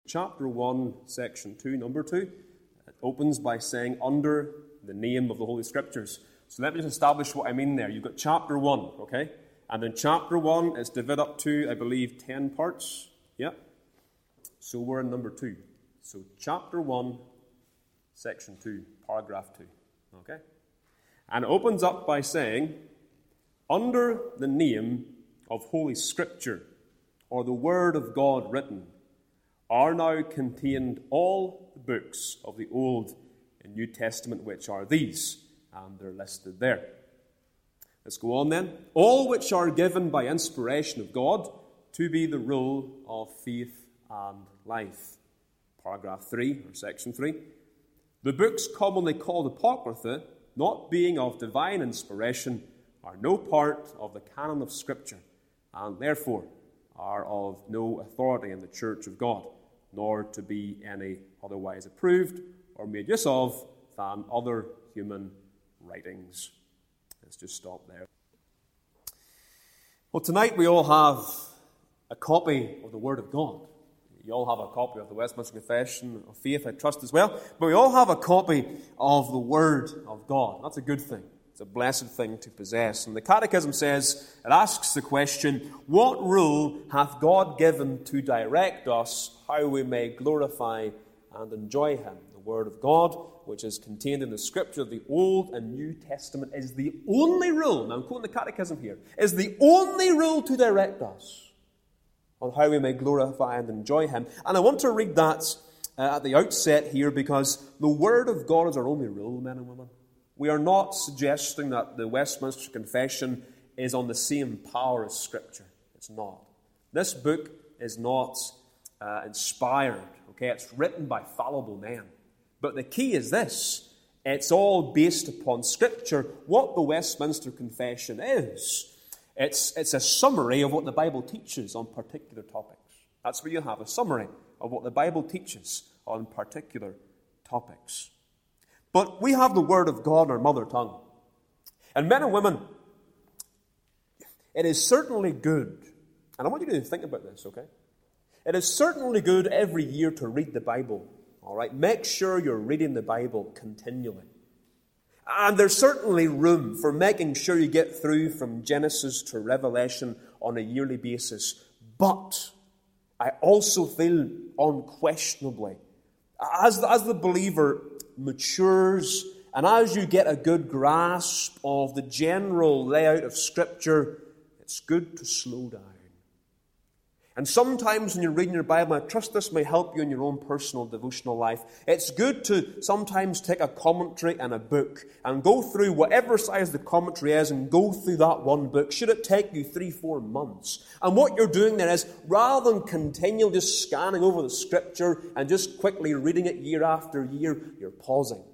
Chapter 1, section 2, number 2, it opens by saying, under the name of the Holy Scriptures. So let me just establish what I mean there. You've got chapter 1, okay? And in chapter 1, it's divided up to, I believe, 10 parts. Yep. So we're in number 2. So chapter 1, section 2, paragraph 2, okay? And it opens up by saying, under the name of Holy Scripture, or the Word of God written, are now contained all the books of the Old and New Testament, which are these, and they're listed there. Let's go on then. All which are given by inspiration of God to be the rule of faith and life. Paragraph 3, or section 3. The books commonly called Apocrypha, not being of divine inspiration, are no part of the canon of Scripture, and therefore are of no authority in the Church of God, nor to be any otherwise approved or made use of than other human writings. Let's just stop there. Well, tonight we all have a copy of the Word of God. You all have a copy of the Westminster Confession of Faith, I trust, as well. But we all have a copy of the Word of God. That's a good thing. It's a blessed thing to possess. And the Catechism says, it asks the question, what rule hath God given to direct us how we may glorify and enjoy Him? The Word of God, which is contained in the Scripture of the Old and New Testament, is the only rule, now I'm quoting the Catechism here, is the only rule to direct us on how we may glorify and enjoy Him. And I want to read that at the outset here because the Word of God is our only rule, men and women. We are not suggesting that the Westminster Confession is on the same power as Scripture. It's not. This book is not inspired. Okay, it's written by fallible men. But the key is this. It's all based upon Scripture. What the Westminster Confession is, it's a summary of what the Bible teaches on particular topics. That's where you have a summary of what the Bible teaches on particular topics. But we have the Word of God in our mother tongue. And men and women, it is certainly good, and I want you to think about this, okay? It is certainly good every year to read the Bible, all right? Make sure you're reading the Bible continually. And there's certainly room for making sure you get through from Genesis to Revelation on a yearly basis. But I also feel unquestionably, as the believer matures, and as you get a good grasp of the general layout of Scripture, it's good to slow down. And sometimes when you're reading your Bible, I trust this may help you in your own personal devotional life, it's good to sometimes take a commentary and a book and go through whatever size the commentary is and go through that one book. Should it take you 3-4 months? And what you're doing there is, rather than continually just scanning over the Scripture and just quickly reading it year after year, you're pausing.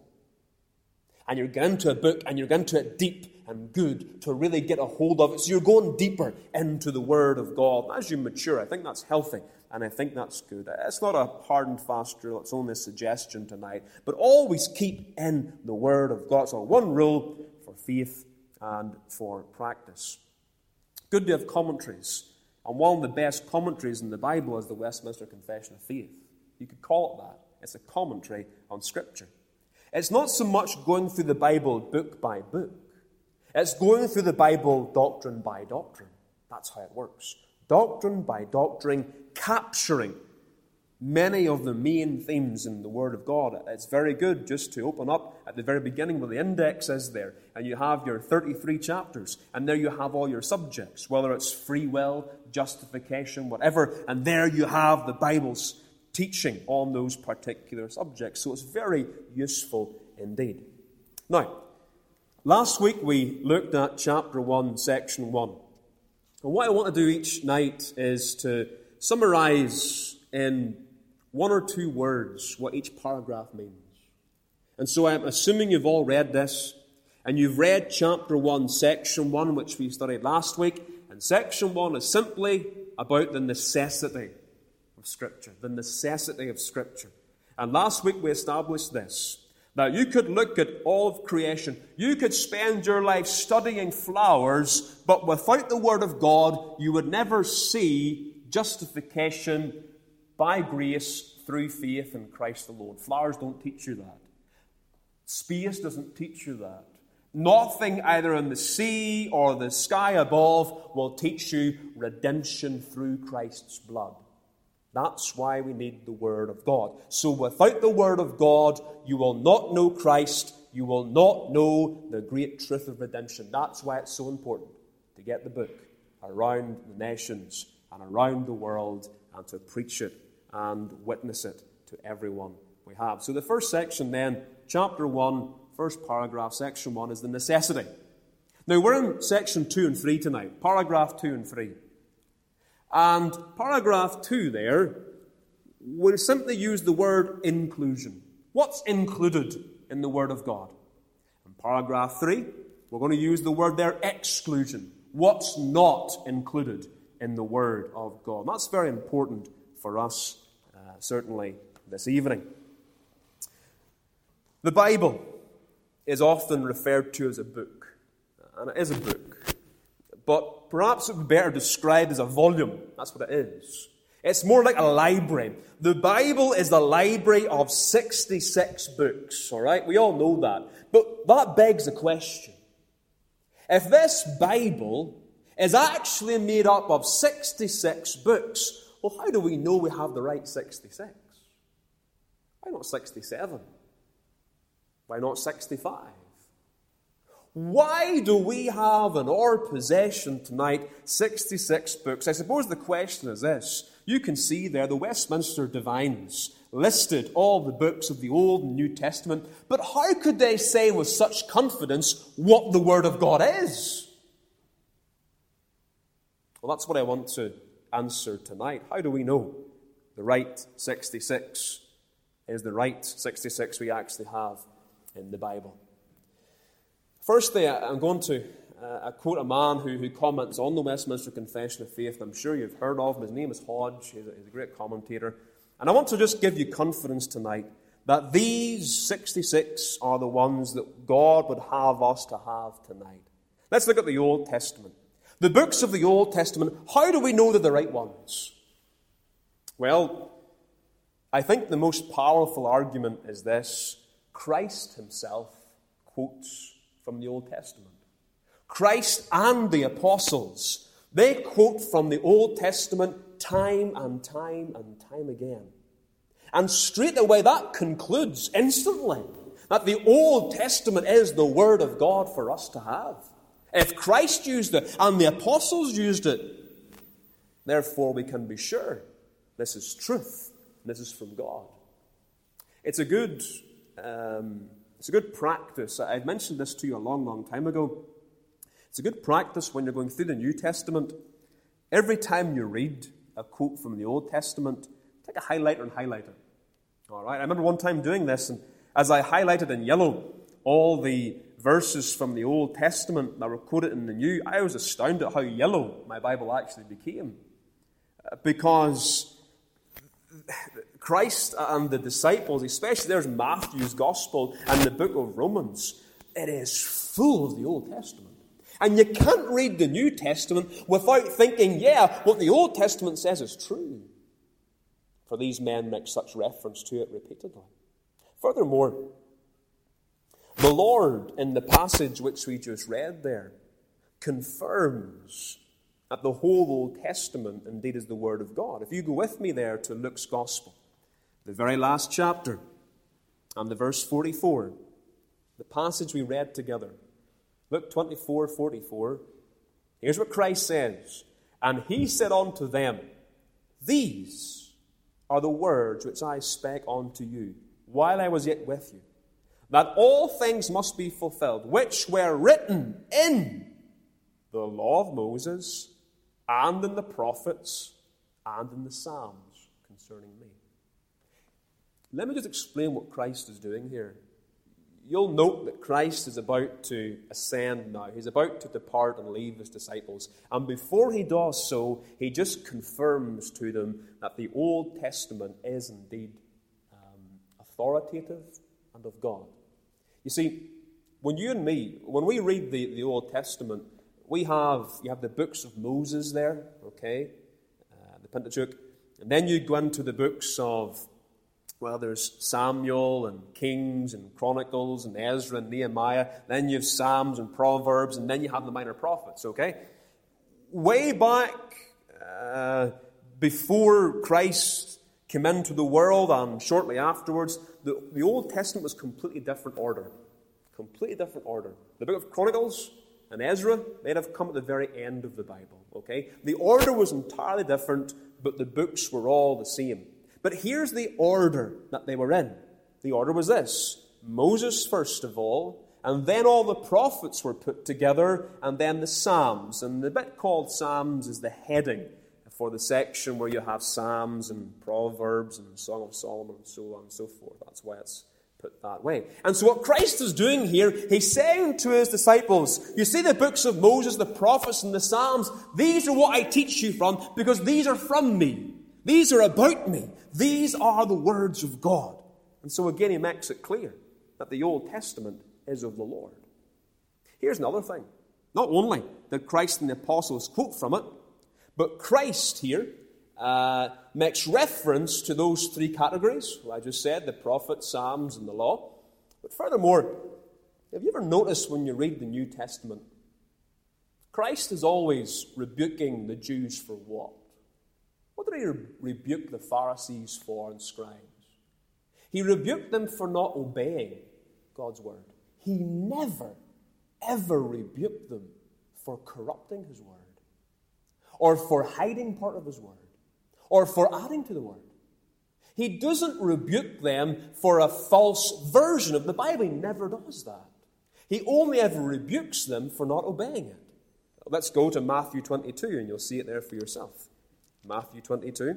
And you're getting into a book and you're getting into it deep and good to really get a hold of it. So you're going deeper into the Word of God. And as you mature, I think that's healthy and I think that's good. It's not a hard and fast rule. It's only a suggestion tonight. But always keep in the Word of God. So one rule for faith and for practice. Good to have commentaries. And one of the best commentaries in the Bible is the Westminster Confession of Faith. You could call it that. It's a commentary on Scripture. It's not so much going through the Bible book by book. It's going through the Bible doctrine by doctrine. That's how it works. Doctrine by doctrine, capturing many of the main themes in the Word of God. It's very good just to open up at the very beginning where the index is there, and you have your 33 chapters, and there you have all your subjects, whether it's free will, justification, whatever, and there you have the Bible's teaching on those particular subjects. So it's very useful indeed. Now, last week we looked at chapter 1, section 1. And what I want to do each night is to summarize in 1 or 2 words what each paragraph means. And so I'm assuming you've all read this, and you've read chapter 1, section 1, which we studied last week. And section 1 is simply about the necessity of Scripture, the necessity of Scripture. And last week we established this. Now, you could look at all of creation. You could spend your life studying flowers, but without the Word of God, you would never see justification by grace through faith in Christ alone. Flowers don't teach you that. Space doesn't teach you that. Nothing either in the sea or the sky above will teach you redemption through Christ's blood. That's why we need the Word of God. So without the Word of God, you will not know Christ. You will not know the great truth of redemption. That's why it's so important to get the book around the nations and around the world and to preach it and witness it to everyone we have. So the first section then, chapter 1, first paragraph, section 1, is the necessity. Now we're in section 2 and 3 tonight, paragraph 2 and 3. And paragraph 2 there, we'll simply use the word inclusion. What's included in the Word of God? In paragraph 3, we're going to use the word there, exclusion. What's not included in the Word of God? And that's very important for us, certainly this evening. The Bible is often referred to as a book, and it is a book. But perhaps it would be better described as a volume. That's what it is. It's more like a library. The Bible is the library of 66 books, all right? We all know that. But that begs the question. If this Bible is actually made up of 66 books, well, how do we know we have the right 66? Why not 67? Why not 65? Why do we have in our possession tonight 66 books? I suppose the question is this. You can see there the Westminster Divines listed all the books of the Old and New Testament, but how could they say with such confidence what the Word of God is? Well, that's what I want to answer tonight. How do we know the right 66 is the right 66 we actually have in the Bible? Firstly, I'm going to quote a man who comments on the Westminster Confession of Faith. I'm sure you've heard of him. His name is Hodge. He's a great commentator. And I want to just give you confidence tonight that these 66 are the ones that God would have us to have tonight. Let's look at the Old Testament. The books of the Old Testament, how do we know they're the right ones? Well, I think the most powerful argument is this. Christ himself quotes from the Old Testament. Christ and the apostles, they quote from the Old Testament time and time and time again. And straight away that concludes instantly that the Old Testament is the Word of God for us to have. If Christ used it and the apostles used it, therefore we can be sure this is truth. This is from God. It's a good practice. I've mentioned this to you a long, long time ago. It's a good practice when you're going through the New Testament. Every time you read a quote from the Old Testament, take a highlighter and highlight it. All right. I remember one time doing this, and as I highlighted in yellow all the verses from the Old Testament that were quoted in the New, I was astounded at how yellow my Bible actually became. Because Christ and the disciples, especially there's Matthew's Gospel and the book of Romans, it is full of the Old Testament. And you can't read the New Testament without thinking, yeah, what the Old Testament says is true. For these men make such reference to it repeatedly. Furthermore, the Lord, in the passage which we just read there, confirms that the whole Old Testament indeed is the Word of God. If you go with me there to Luke's Gospel, the very last chapter, and the verse 44, the passage we read together, Luke 24:44, here's what Christ says. And he said unto them, These are the words which I spake unto you, while I was yet with you, that all things must be fulfilled, which were written in the law of Moses, and in the prophets, and in the Psalms concerning me. Let me just explain what Christ is doing here. You'll note that Christ is about to ascend now. He's about to depart and leave his disciples. And before he does so, he just confirms to them that the Old Testament is indeed authoritative and of God. You see, when you and me, when we read the Old Testament, you have the books of Moses there, okay, the Pentateuch, and then you go into the books of Well, there's Samuel and Kings and Chronicles and Ezra and Nehemiah. Then you have Psalms and Proverbs, and then you have the minor prophets, okay? Way back before Christ came into the world and shortly afterwards, the Old Testament was completely different order. Completely different order. The book of Chronicles and Ezra, they'd have come at the very end of the Bible, okay? The order was entirely different, but the books were all the same. But here's the order that they were in. The order was this: Moses first of all, and then all the prophets were put together, and then the Psalms. And the bit called Psalms is the heading for the section where you have Psalms and Proverbs and Song of Solomon and so on and so forth. That's why it's put that way. And so what Christ is doing here, he's saying to his disciples, you see the books of Moses, the prophets, and the Psalms, these are what I teach you from, because these are from me. These are about me. These are the words of God. And so again he makes it clear that the Old Testament is of the Lord. Here's another thing. Not only did Christ and the apostles quote from it, but Christ here makes reference to those three categories, who I just said, the prophets, Psalms, and the law. But furthermore, have you ever noticed when you read the New Testament, Christ is always rebuking the Jews for what? What did he rebuke the Pharisees for and scribes? He rebuked them for not obeying God's word. He never, ever rebuked them for corrupting his word, or for hiding part of his word, or for adding to the word. He doesn't rebuke them for a false version of the Bible. He never does that. He only ever rebukes them for not obeying it. Let's go to Matthew 22, and you'll see it there for yourself. Matthew 22.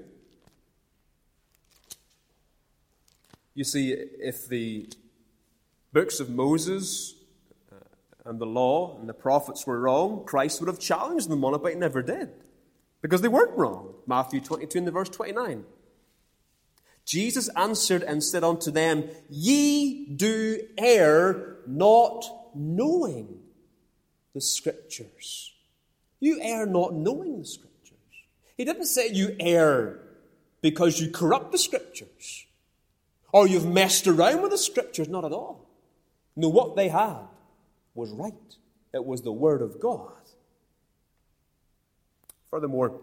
You see, if the books of Moses and the law and the prophets were wrong, Christ would have challenged them on it, but he never did, because they weren't wrong. Matthew 22 and the verse 29. Jesus answered and said unto them, Ye do err, not knowing the Scriptures. You err not knowing the Scriptures. He didn't say you err because you corrupt the Scriptures, or you've messed around with the Scriptures. Not at all. No, what they had was right. It was the Word of God. Furthermore,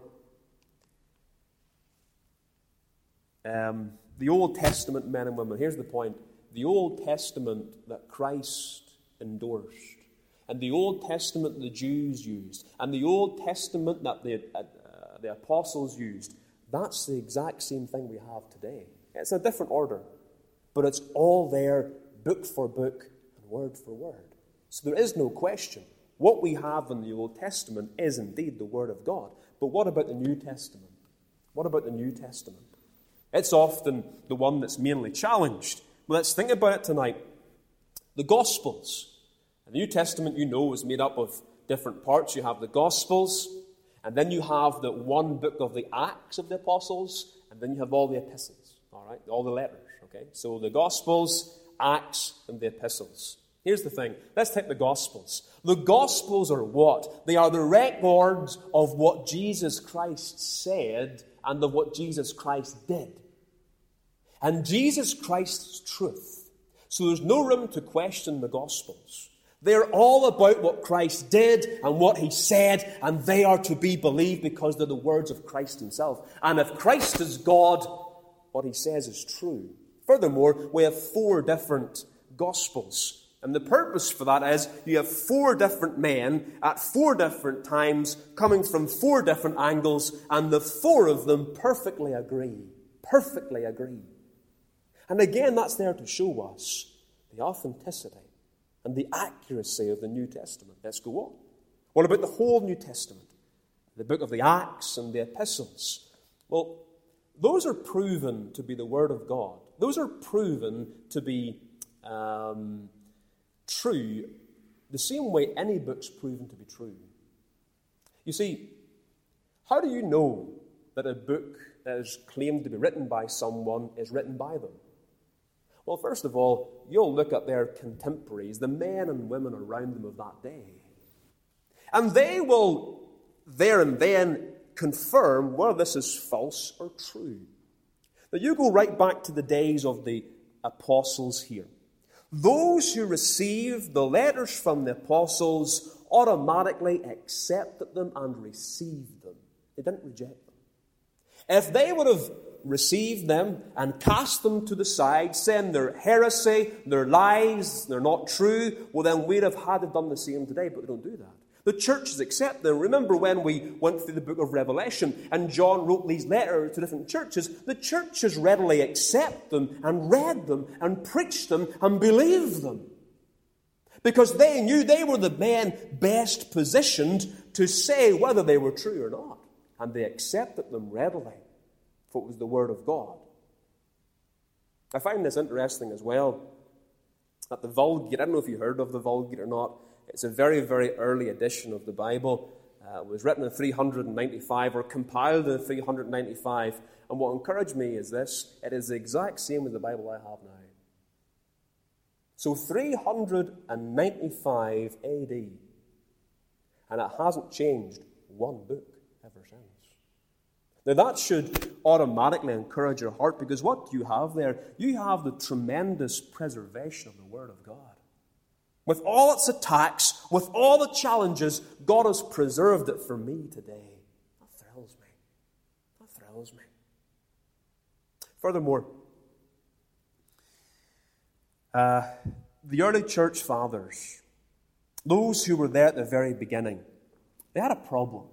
the Old Testament men and women, here's the point, the Old Testament that Christ endorsed, and the Old Testament the Jews used, and the Old Testament that the apostles used, that's the exact same thing we have today. It's a different order, but it's all there, book for book and word for word. So there is no question. What we have in the Old Testament is indeed the Word of God. But what about the New Testament? What about the New Testament? It's often the one that's mainly challenged. Well, let's think about it tonight. The Gospels. The New Testament, you know, is made up of different parts. You have the Gospels, and then you have the one book of the Acts of the Apostles, and then you have all the epistles, all right, all the letters, okay? So the Gospels, Acts, and the epistles. Here's the thing. Let's take the Gospels. The Gospels are what? They are the records of what Jesus Christ said and of what Jesus Christ did. And Jesus Christ's truth. So there's no room to question the Gospels. They're all about what Christ did and what he said, and they are to be believed because they're the words of Christ himself. And if Christ is God, what he says is true. Furthermore, we have 4 different Gospels. And the purpose for that is you have 4 different men at 4 different times coming from 4 different angles, and the 4 of them perfectly agree. Perfectly agree. And again, that's there to show us the authenticity and the accuracy of the New Testament. Let's go on. What about the whole New Testament? The book of the Acts and the epistles. Well, those are proven to be the Word of God. Those are proven to be true the same way any book's proven to be true. You see, how do you know that a book that is claimed to be written by someone is written by them? Well, first of all, you'll look at their contemporaries, the men and women around them of that day. And they will there and then confirm whether this is false or true. Now you go right back to the days of the apostles here. Those who received the letters from the apostles automatically accepted them and received them. They didn't reject them. If they would have received them and cast them to the side, saying they're heresy, they're lies, they're not true, well then we'd have had to done the same today, but they don't do that. The churches accept them. Remember when we went through the book of Revelation and John wrote these letters to different churches, the churches readily accept them and read them and preached them and believed them. Because they knew they were the men best positioned to say whether they were true or not. And they accepted them readily, for it was the Word of God. I find this interesting as well, that the Vulgate, I don't know if you heard of the Vulgate or not, it's a very, very early edition of the Bible. It was written in 395 or compiled in 395. And what encouraged me is this: it is the exact same as the Bible I have now. So 395 AD. And it hasn't changed one book ever since. Now that should automatically encourage your heart, because what do you have there? You have the tremendous preservation of the Word of God. With all its attacks, with all the challenges, God has preserved it for me today. That thrills me. That thrills me. Furthermore, the early church fathers, those who were there at the very beginning, they had a problem.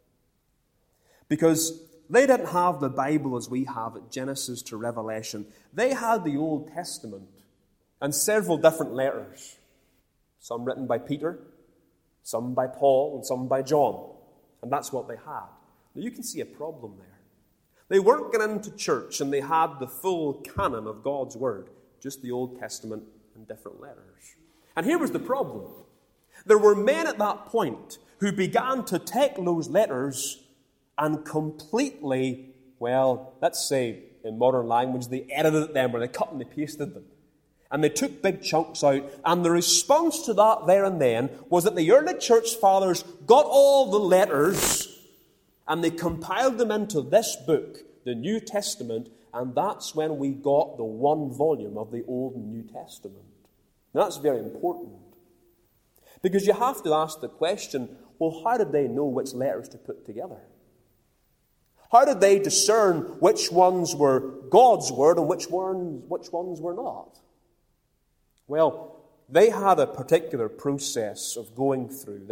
Because they didn't have the Bible as we have it, Genesis to Revelation. They had the Old Testament and several different letters. Some written by Peter, some by Paul, and some by John. And that's what they had. Now you can see a problem there. They weren't going into church and they had the full canon of God's Word, just the Old Testament and different letters. And here was the problem. There were men at that point who began to take those letters and completely, well, let's say in modern language, they edited them or they cut and they pasted them. And they took big chunks out. And the response to that there and then was that the early church fathers got all the letters and they compiled them into this book, the New Testament, and that's when we got the one volume of the Old and New Testament. Now, that's very important. Because you have to ask the question, well, how did they know which letters to put together? How did they discern which ones were God's Word and which ones were not? Well, they had a particular process of going through.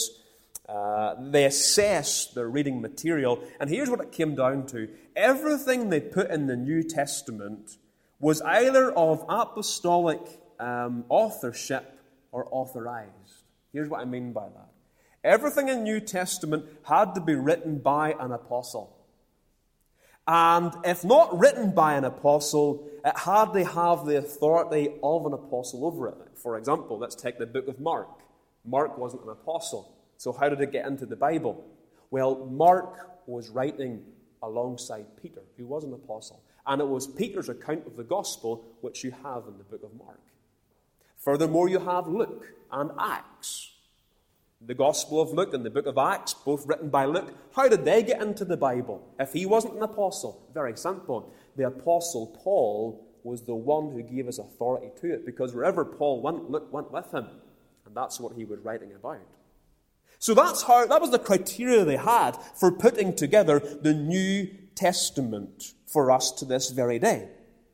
They assessed their reading material, and here's what it came down to. Everything they put in the New Testament was either of apostolic authorship or authorized. Here's what I mean by that. Everything in the New Testament had to be written by an apostle. And if not written by an apostle, it had to have the authority of an apostle over it. For example, let's take the book of Mark. Mark wasn't an apostle. So how did it get into the Bible? Well, Mark was writing alongside Peter, who was an apostle. And it was Peter's account of the gospel which you have in the book of Mark. Furthermore, you have Luke and Acts. The Gospel of Luke and the book of Acts, both written by Luke. How did they get into the Bible if he wasn't an apostle? Very simple. The apostle Paul was the one who gave us authority to it, because wherever Paul went, Luke went with him. And that's what he was writing about. So that was the criteria they had for putting together the New Testament for us to this very day.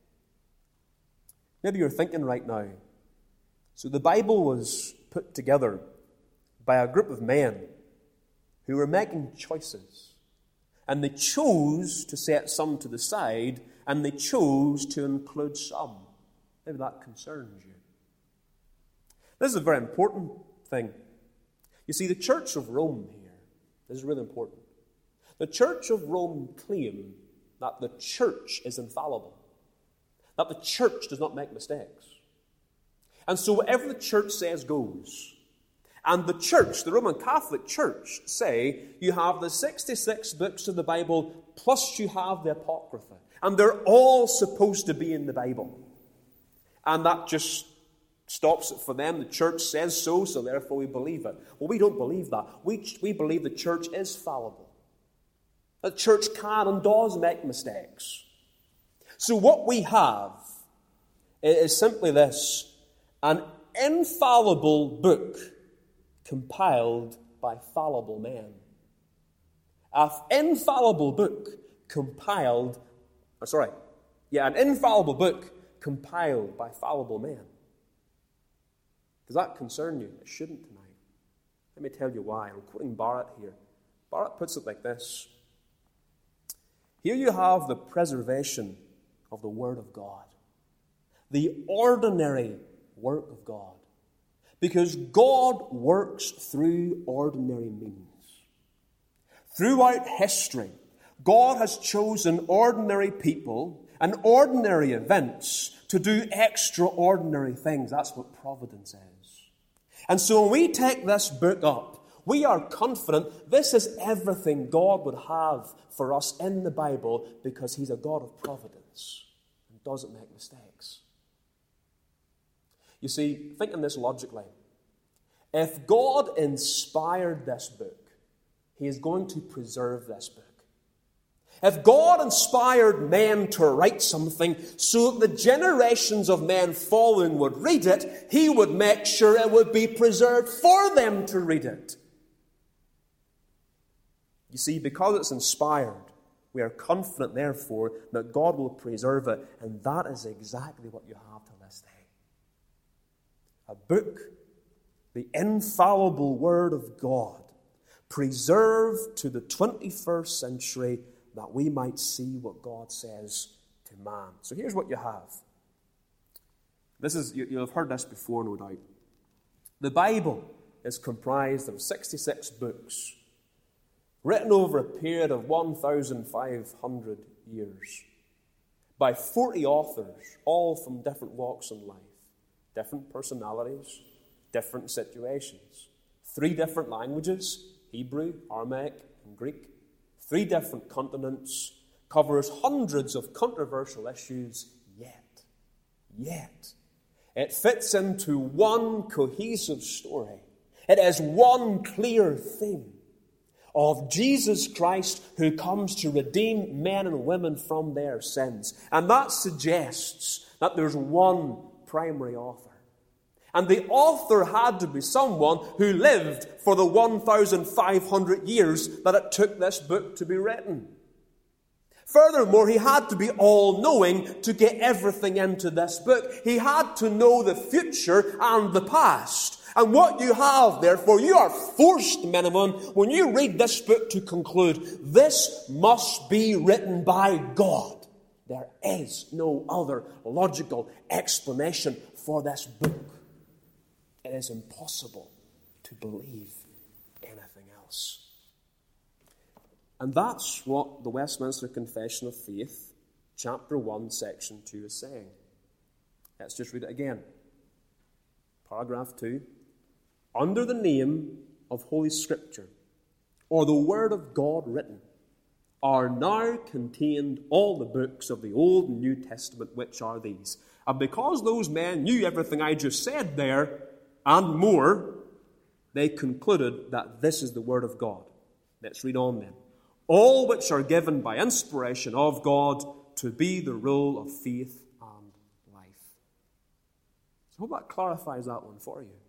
Maybe you're thinking right now, so the Bible was put together by a group of men who were making choices. And they chose to set some to the side, and they chose to include some. Maybe that concerns you. This is a very important thing. You see, the Church of Rome here, this is really important. The Church of Rome claim that the church is infallible, that the church does not make mistakes. And so whatever the church says goes. And the church, the Roman Catholic Church, say you have the 66 books of the Bible, plus you have the Apocrypha. And they're all supposed to be in the Bible. And that just stops it for them. The church says so therefore we believe it. Well, we don't believe that. We believe the church is fallible. The church can and does make mistakes. So what we have is simply this: an infallible book compiled by fallible men. An infallible book compiled by fallible men. Does that concern you? It shouldn't tonight. Let me tell you why. I'm quoting Barrett here. Barrett puts it like this: here you have the preservation of the Word of God, the ordinary work of God, because God works through ordinary means. Throughout history, God has chosen ordinary people and ordinary events to do extraordinary things. That's what providence is. And so when we take this book up, we are confident this is everything God would have for us in the Bible, because He's a God of providence and doesn't make mistakes. You see, think in this logically. If God inspired this book, He is going to preserve this book. If God inspired men to write something so that the generations of men following would read it, He would make sure it would be preserved for them to read it. You see, because it's inspired, we are confident, therefore, that God will preserve it, and that is exactly what you have to this day. A book, the infallible Word of God, preserved to the 21st century, that we might see what God says to man. So here's what you have. You'll have heard this before, no doubt. The Bible is comprised of 66 books, written over a period of 1,500 years, by 40 authors, all from different walks in life, different personalities, different situations, 3 different languages, Hebrew, Aramaic, and Greek, 3 different continents, covers hundreds of controversial issues, yet, it fits into one cohesive story. It is one clear theme of Jesus Christ, who comes to redeem men and women from their sins. And that suggests that there's one primary author. And the author had to be someone who lived for the 1,500 years that it took this book to be written. Furthermore, he had to be all-knowing to get everything into this book. He had to know the future and the past. And what you have, therefore, you are forced, men and women, when you read this book, to conclude, this must be written by God. There is no other logical explanation for this book. It is impossible to believe anything else. And that's what the Westminster Confession of Faith, chapter 1, section 2 is saying. Let's just read it again. Paragraph 2. Under the name of Holy Scripture, or the Word of God written, are now contained all the books of the Old and New Testament, which are these. And because those men knew everything I just said there, and more, they concluded that this is the Word of God. Let's read on then. All which are given by inspiration of God to be the rule of faith and life. So I hope that clarifies that one for you.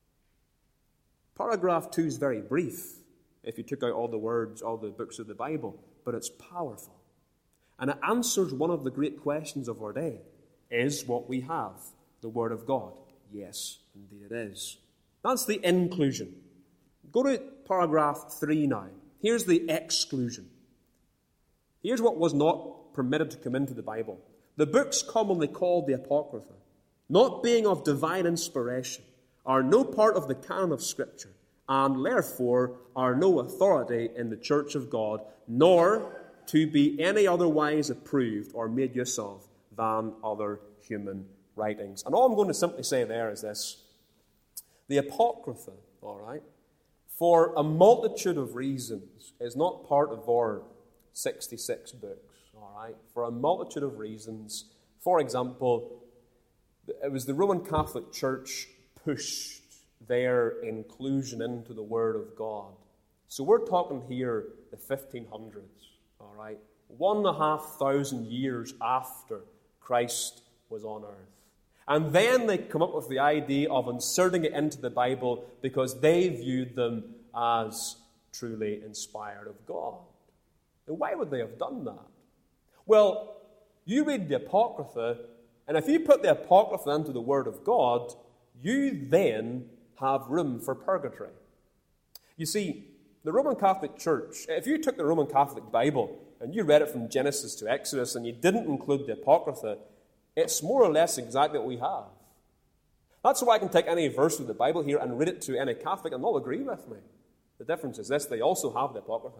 Paragraph 2 is very brief, if you took out all the words, all the books of the Bible, but it's powerful. And it answers one of the great questions of our day. Is what we have the Word of God? Yes, indeed it is. That's the inclusion. Go to paragraph 3 now. Here's the exclusion. Here's what was not permitted to come into the Bible. The books commonly called the Apocrypha, not being of divine inspiration, are no part of the canon of Scripture, and therefore are no authority in the Church of God, nor to be any otherwise approved or made use of than other human writings. And all I'm going to simply say there is this. The Apocrypha, all right, for a multitude of reasons, is not part of our 66 books, all right? For a multitude of reasons. For example, it was the Roman Catholic Church pushed their inclusion into the Word of God. So we're talking here the 1500s, all right? 1,500 years after Christ was on earth. And then they come up with the idea of inserting it into the Bible because they viewed them as truly inspired of God. And why would they have done that? Well, you read the Apocrypha, and if you put the Apocrypha into the Word of God, you then have room for purgatory. You see, the Roman Catholic Church, if you took the Roman Catholic Bible and you read it from Genesis to Exodus and you didn't include the Apocrypha, it's more or less exactly what we have. That's why I can take any verse of the Bible here and read it to any Catholic and they'll agree with me. The difference is this, they also have the Apocrypha,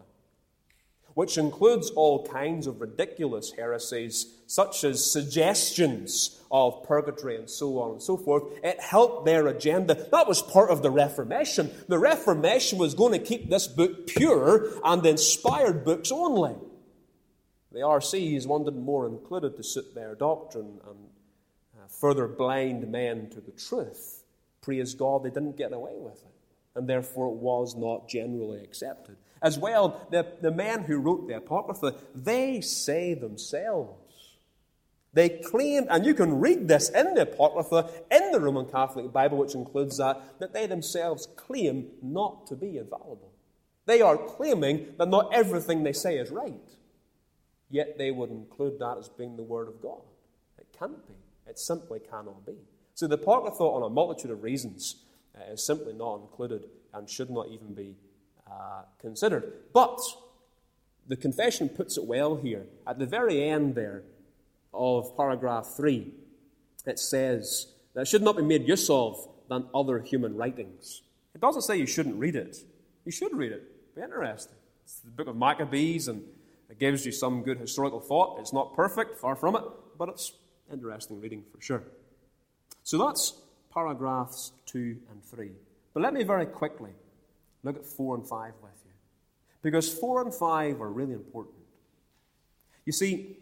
which includes all kinds of ridiculous heresies, such as suggestions of purgatory and so on and so forth. It helped their agenda. That was part of the Reformation. The Reformation was going to keep this book pure and inspired books only. The RCs wanted more included to suit their doctrine and further blind men to the truth. Praise God, they didn't get away with it, and therefore it was not generally accepted. As well, the men who wrote the Apocrypha, they say themselves, they claim, and you can read this in the Apocrypha, in the Roman Catholic Bible, which includes that they themselves claim not to be infallible. They are claiming that not everything they say is right. Yet they would include that as being the Word of God. It can't be. It simply cannot be. So the Apocrypha, on a multitude of reasons, is simply not included and should not even be considered. But the confession puts it well here. At the very end there of paragraph 3, it says that it should not be made use of than other human writings. It doesn't say you shouldn't read it. You should read it. It'd be interesting. It's the book of Maccabees, and it gives you some good historical thought. It's not perfect, far from it, but it's interesting reading for sure. So that's paragraphs 2 and 3. But let me very quickly look at 4 and 5 with you, because 4 and 5 are really important. You see,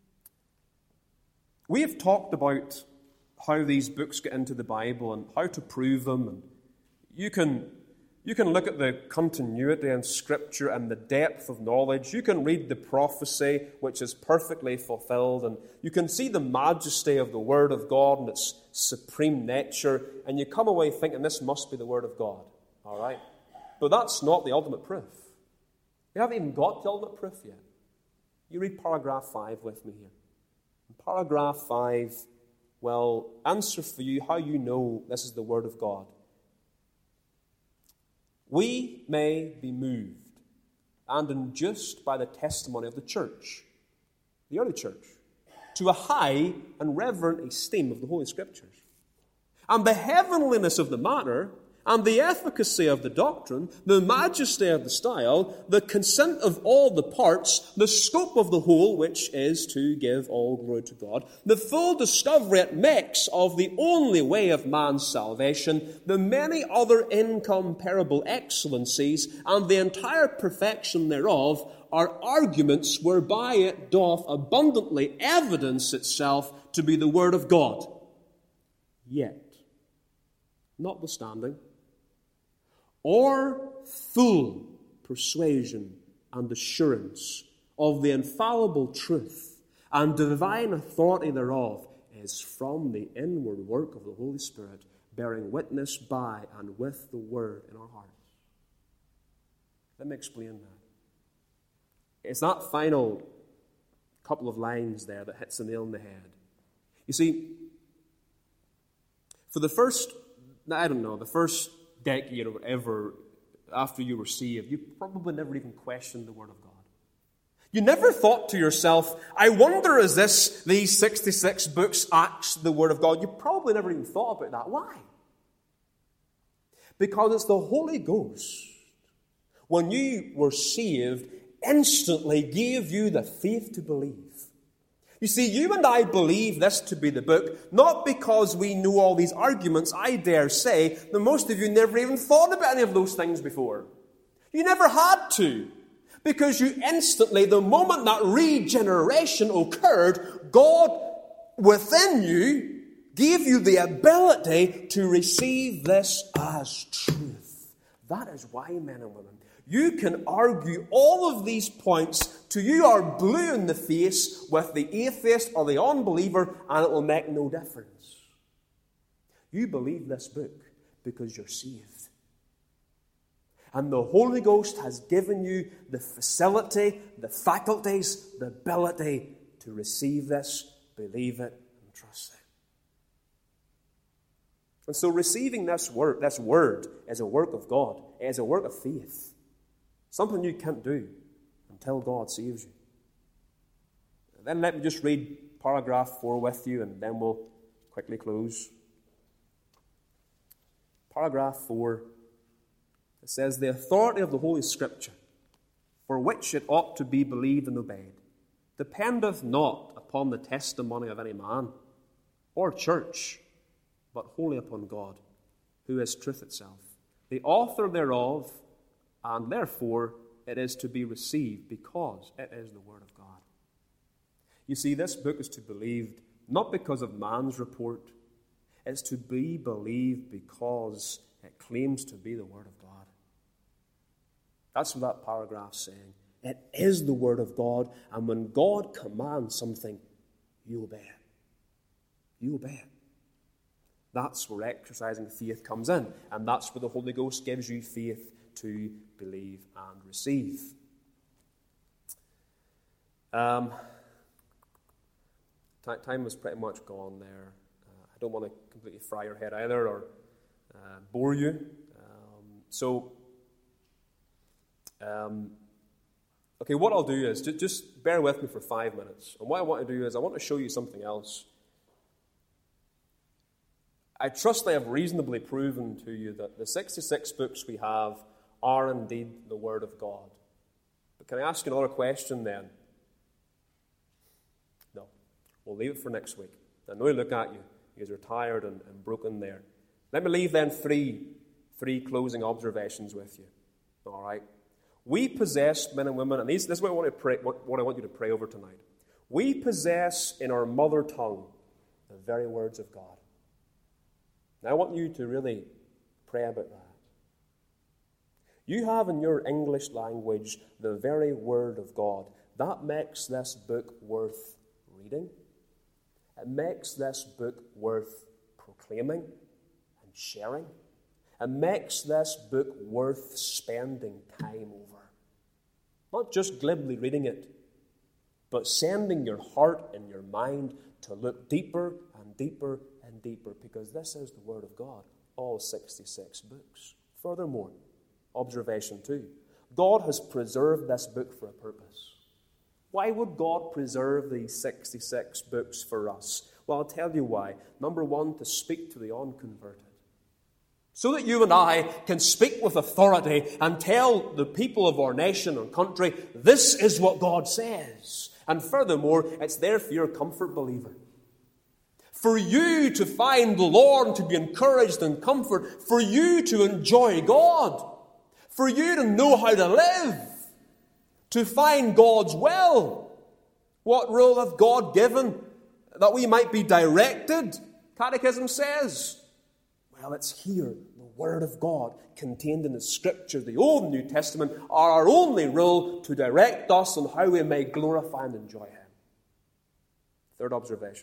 we have talked about how these books get into the Bible and how to prove them, and you can look at the continuity in Scripture and the depth of knowledge. You can read the prophecy, which is perfectly fulfilled, and you can see the majesty of the Word of God and its supreme nature, and you come away thinking this must be the Word of God. All right? But that's not the ultimate proof. You haven't even got the ultimate proof yet. You read paragraph 5 with me here. In paragraph 5 will answer for you how you know this is the Word of God. We may be moved and induced by the testimony of the church, the early church, to a high and reverent esteem of the Holy Scriptures, and the heavenliness of the matter, and the efficacy of the doctrine, the majesty of the style, the consent of all the parts, the scope of the whole, which is to give all glory to God, the full discovery it makes of the only way of man's salvation, the many other incomparable excellencies, and the entire perfection thereof, are arguments whereby it doth abundantly evidence itself to be the Word of God. Yet, notwithstanding, or full persuasion and assurance of the infallible truth and divine authority thereof is from the inward work of the Holy Spirit, bearing witness by and with the Word in our hearts. Let me explain that. It's that final couple of lines there that hits the nail on the head. You see, for the first decade or whatever after you were saved, you probably never even questioned the Word of God. You never thought to yourself, I wonder is these 66 books actually the Word of God? You probably never even thought about that. Why? Because it's the Holy Ghost, when you were saved, instantly gave you the faith to believe. You see, you and I believe this to be the book, not because we know all these arguments. I dare say that most of you never even thought about any of those things before. You never had to. Because you instantly, the moment that regeneration occurred, God within you gave you the ability to receive this as truth. That is why, men and women, You can argue all of these points till you are blue in the face with the atheist or the unbeliever, and it will make no difference. You believe this book because you're saved. And the Holy Ghost has given you the facility, the faculties, the ability to receive this, believe it, and trust it. And so receiving this word is a work of God. It is a work of faith. Something you can't do until God saves you. And then let me just read paragraph 4 with you, and then we'll quickly close. Paragraph 4. It says, the authority of the Holy Scripture, for which it ought to be believed and obeyed, dependeth not upon the testimony of any man or church, but wholly upon God, who is truth itself, the author thereof, and therefore it is to be received because it is the Word of God. You see, this book is to be believed not because of man's report. It's to be believed because it claims to be the Word of God. That's what that paragraph's saying. It is the Word of God, and when God commands something, you obey it. You obey it. That's where exercising faith comes in, and that's where the Holy Ghost gives you faith to believe and receive. Time was pretty much gone there. I don't want to completely fry your head either or bore you. Okay, what I'll do is, just bear with me for 5 minutes. And what I want to do is, I want to show you something else. I trust I have reasonably proven to you that the 66 books we have are indeed the Word of God. But can I ask you another question then? No. We'll leave it for next week. I know I look at you because you're tired and broken there. Let me leave then three closing observations with you. All right? We possess, men and women, and this is what I want to pray, what I want you to pray over tonight. We possess in our mother tongue the very words of God. Now I want you to really pray about that. You have in your English language the very Word of God. That makes this book worth reading. It makes this book worth proclaiming and sharing. It makes this book worth spending time over. Not just glibly reading it, but sending your heart and your mind to look deeper and deeper and deeper, because this is the Word of God, all 66 books. Furthermore, observation 2, God has preserved this book for a purpose. Why would God preserve these 66 books for us? Well, I'll tell you why. Number 1, to speak to the unconverted. So that you and I can speak with authority and tell the people of our nation and country, this is what God says. And furthermore, it's there for your comfort, believer. For you to find the Lord and to be encouraged and comfort. For you to enjoy God. For you to know how to live. To find God's will. What rule hath God given? That we might be directed. Catechism says. Well, it's here. The Word of God contained in the Scripture, the Old and New Testament, are our only rule to direct us on how we may glorify and enjoy Him. Third observation.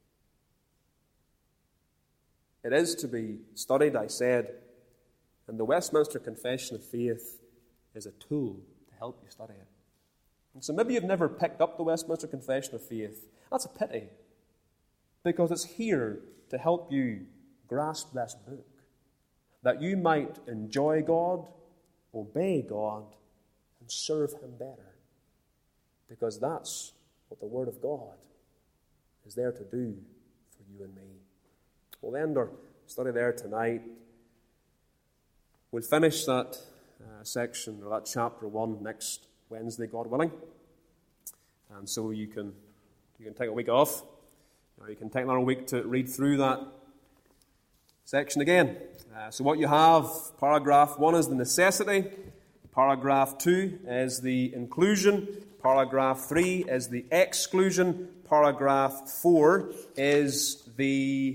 It is to be studied, I said, and the Westminster Confession of Faith is a tool to help you study it. And so maybe you've never picked up the Westminster Confession of Faith. That's a pity, because it's here to help you grasp this book, that you might enjoy God, obey God, and serve Him better. Because that's what the Word of God is there to do for you and me. We'll end our study there tonight. We'll finish that section, or that chapter 1, next Wednesday, God willing. And so you can take a week off, or you can take another week to read through that section again. So what you have, paragraph 1 is the necessity, paragraph 2 is the inclusion, paragraph 3 is the exclusion, paragraph 4 is the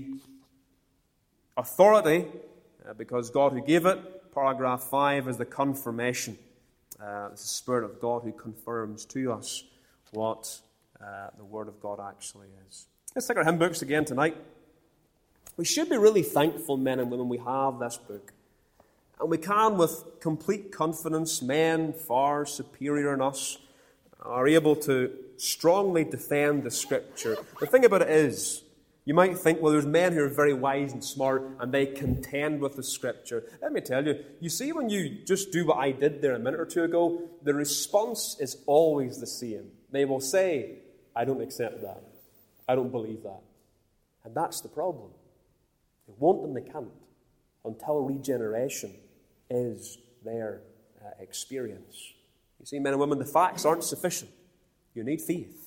authority, because God who gave it, paragraph 5 is the confirmation. It's the Spirit of God who confirms to us what the Word of God actually is. Let's take our hymn books again tonight. We should be really thankful, men and women, we have this book. And we can, with complete confidence, men far superior in us are able to strongly defend the Scripture. The thing about it is, you might think, well, there's men who are very wise and smart and they contend with the Scripture. Let me tell you, you see when you just do what I did there a minute or two ago, the response is always the same. They will say, I don't accept that. I don't believe that. And that's the problem. They want them, they can't, until regeneration is their experience. You see, men and women, the facts aren't sufficient. You need faith.